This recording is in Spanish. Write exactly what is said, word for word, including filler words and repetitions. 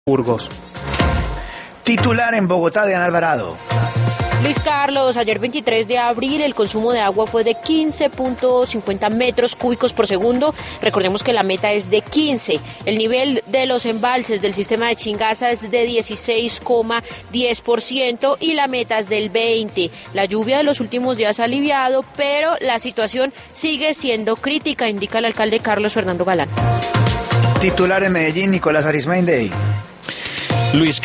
Burgos. Titular en Bogotá de Ana Alvarado. Luis Carlos, ayer veintitrés de abril el consumo de agua fue de quince punto cincuenta metros cúbicos por segundo. Recordemos que la meta es de quince. El nivel de los embalses del sistema de Chingaza es de dieciséis coma diez por ciento y la meta es del veinte por ciento. La lluvia de los últimos días ha aliviado, pero la situación sigue siendo crítica, indica el alcalde Carlos Fernando Galán. Titular en Medellín, Nicolás Arismendi. Luis